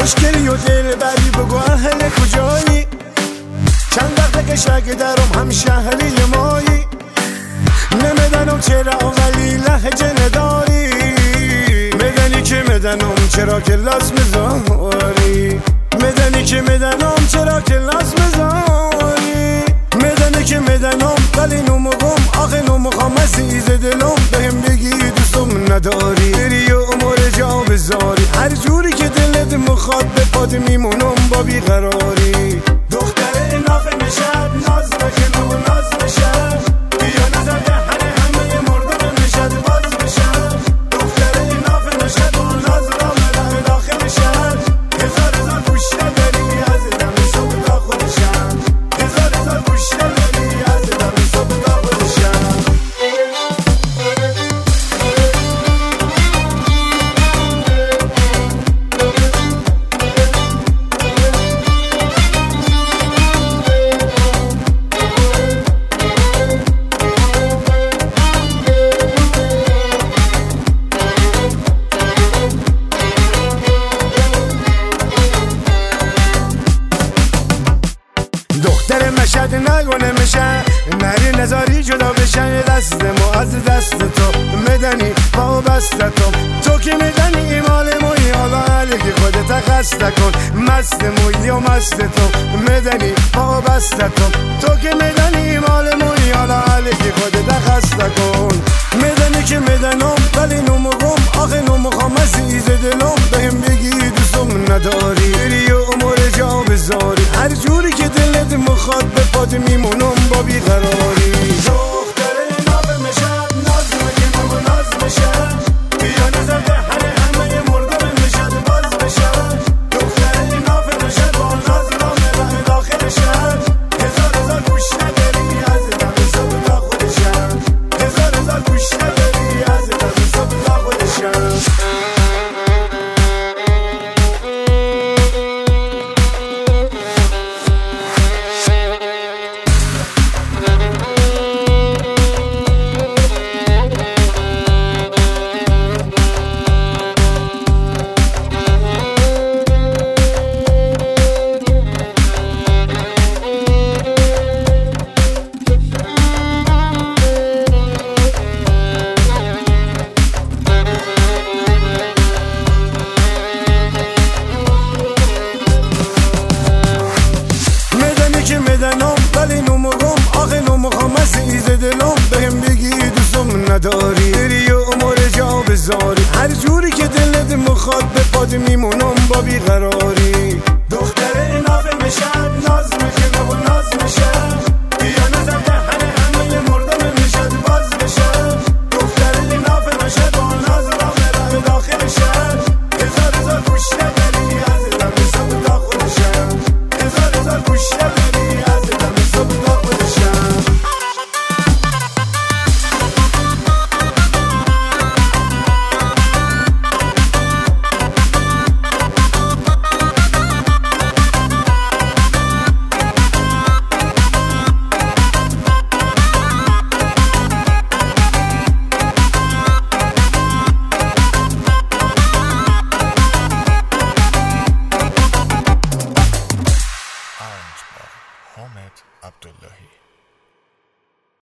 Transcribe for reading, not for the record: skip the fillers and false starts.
خوشگلی و دل بری بگو اهل کجایی چند وقته که شک درم هم شهری مایی نمیدنم چرا ولی لهجه نداری میدنی که میدنم چرا کلاس میذاری میدنی که میدنم چرا کلاس میذاری میدنی که میدنم ولی نمگم آخه نمخوام عزیز دلم بهم بگی دوستم نداری بری و امور جا بذاری هر جوری که دلت مخواد به پات میمونم با بیقراری دختر نافه نشد ناز بکن و ناز بشد بیا نظر دهن همه مردم نشد باز بشد دختر نافه نشد و ناز را مدن داخل شد هزار گوشه داری از دم صبح تا خودشم هزار گوشه داری از دم صبح تا خودشم دختر مشهد نگونه میشه نری نظاری جدا بشه دستمو از دست تو میدنی با بست تو که میدنی مال موی حالا علیگی خودت خسته کن مست موی و مست تو میدنی با بست تو که میدنی مال موی حالا علیگی خودت خسته کن میدنی که میدنم ولی نمگم آخه نمخوام عزیز دلم بهم بگی دوستم نداری بری و امور جا بذاری هر جوری که دلت مخواد به پات میمونم با بیقراری دختر نافه میشد ناز مگه و ناز بشد بیا نظر دهن همه مردم میشد باز بشد دختر نافه میشد با ناز را مدن داخل شد هزار گوش نداری از دم صبح تا خودشم هزار گوش نداری از دم صبح تا خودشم ولی نمگم آخه نمخوام عزیز دلم بهم بگی دوستم نداری بری و امور جا بذاری هر جوری که دلت مخواد به پات میمونم با بیقراری